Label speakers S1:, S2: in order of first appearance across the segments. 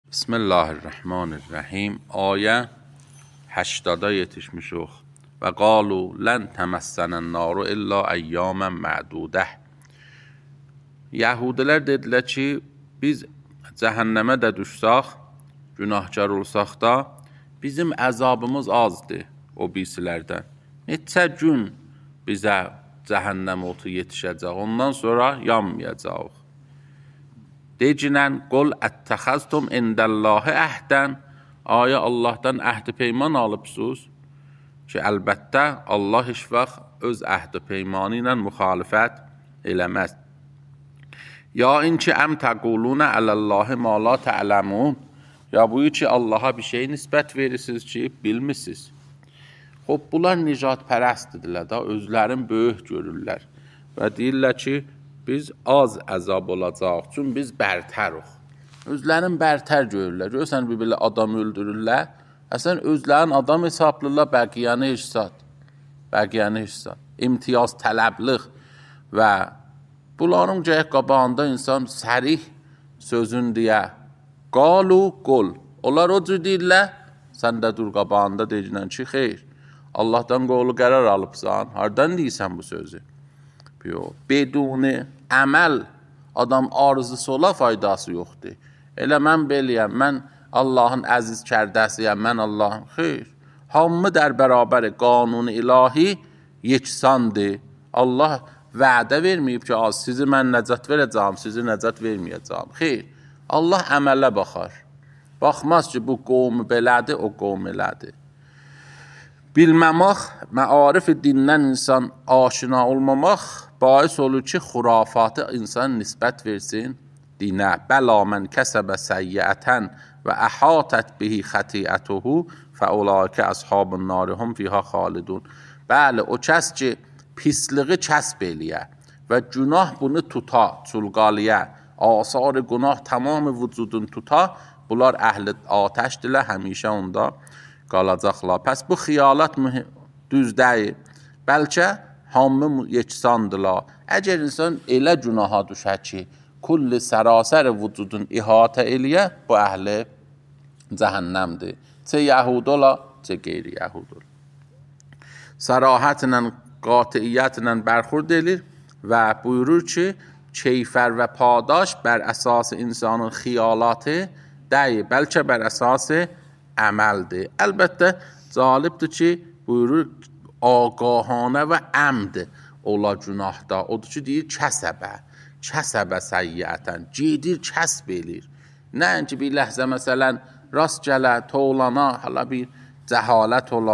S1: بسم الله الرحمن الرحیم. آیه 80 yetişmişik. Və qalu lən təməssənən naru illa əyyamən mədudə. Yəhudilər dedilər ki, biz cəhənnəmə də düşsək, günahkar olsaq da, bizim əzabımız azdır o birisilərdən. Neçə gün bizə cəhənnəm otu yetişəcək, ondan sonra yanmayacaq. Decinən, qol ətəxəztum indəllahi əhdən, aya Allahdan əhd-i peyman alıbsınız ki, əlbəttə Allah heç vaxt öz əhd-i peymanı ilə müxalifət eləməz. Ya inki əm təqulunə ələllahi ma la tə'ləmun, ya buyur ki, Allaha bir şey nisbət verirsiniz ki, bilmişsiniz. Xob, bunlar nicat pərəstdirlər da, özlərin böyük görürlər və deyirlər ki, biz az əzab olacaq, çünki biz bərtərik. Özlərin bərtər görürlər. Görürsən, bir-birlə adam öldürürlər. Əslən, özlərin adam hesablırlar, bəqiyəni hissat. İmtiyaz tələbliq və bunların gərək qabağında insan sərih sözün deyə, qalu qol. Onlar o cür deyirlər, sən də dur qabağında deyilən ki, xeyr. Allahdan qolu qərar alıbsan, hardan deyirsən bu sözü? Beduni əməl adam arzusu ola faydası yoxdur. Elə mən beləyəm, mən Allahın əziz kərdəsiyəm, mən Allahın xeyr. Hamı dər bərabəri qanun-i ilahi yeksandır. Allah vədə verməyib ki, sizi mən nəcat verəcəm, sizi nəcat verməyəcəm. Xeyr, Allah əmələ baxar. Baxmaz ki, bu qovmu belədir, o qovmu elədir. Bilməmək, məarif dindən insan aşina olmamaq bais olur ki, xurafatı insan nisbət versin dinə. Bəla mən kəsəbə səyyətən və əhatət bihi xətiyyətuhu fəulaikə əshabın narihum fiha xalidun. Bəli, o kəs ki, pisliği kəsb eləyə və günah bunu tuta, çulqaliyə, asar günah tamamı vücudun tuta, bunlar əhl-i atəşdirlər, həmişə onda qalacaqlar. Pəs bu xiyalət düz deyil. Bəlkə hamı yeksandılar. Əgər insan elə günaha düşər ki, kulli sərasər vücudun ihatə eləyə, bu əhli cəhənnəmdir. Çə yəhud ola, çə qeyri-yəhud ola. Sərahətlə, qatiyyətlə bərxurd edir və buyurur ki, keyfər və padaş bər əsası insanın xiyalatı deyil, bəlkə bər əsası əməldir. Əlbəttə, calibdir ki, buyurur, ağahanə və əmd ola günahda. Odur ki, deyir, kəsəbə səyyətən, gedir, kəsb edir. Nəinki bir ləhzə, məsələn, rast gələ, toğlana, hala bir cəhalət ola.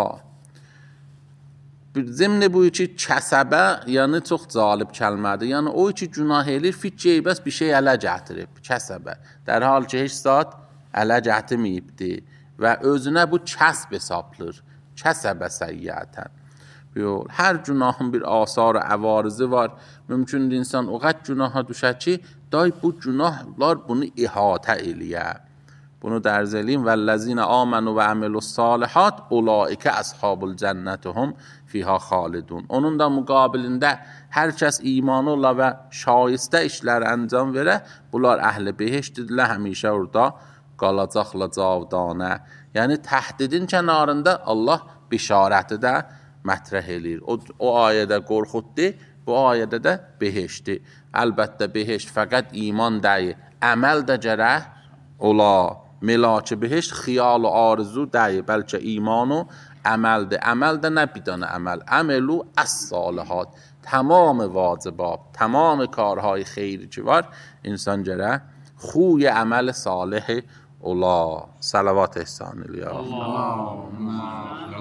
S1: Zimni buyur ki, kəsəbə, yəni çox calib kəlmədir. Yəni, o ki, günah edir, fikir bəs bir şey ələ gətirib, kəsəbə. Dərhal ki, heç saat ələ gətirməyibdir və özünə bu kəsb hesabdır. Kəsəbə səyyətən. Hər günahın bir asar-ı əvarızı var. Mümkündür insan o qədər günaha düşər ki, day bu günahlar bunu ihatə eləyə. Bunu dərz eləyim. Vəlləzinə amənu və əmilus salihat ulaikə əshabul cənnətihum fiha xalidun. Onun da müqabilində hər kəs imanı ola və şayistə işlər əncam verə, bunlar əhl-i behiştdirlər, həmişə orada qalacaqla cavdanə. Yəni, təhdidin kənarında Allah bişarəti də mətrəh eləyir. O ayədə qorxuddur, bu ayədə də behişdir. Əlbəttə, behişt fəqət iman deyil, əməl də gərək ola. Melaki behişt xiyal-ı arzu deyil, bəlkə imanu əməldir. Əməl də nə bir dənə əməl? Əməlu əs-salihat. Tamam vacibat, tamam karhay xeyri ki var, insan gərək xuy əməl salih ola. Salavat ehsan eləyə.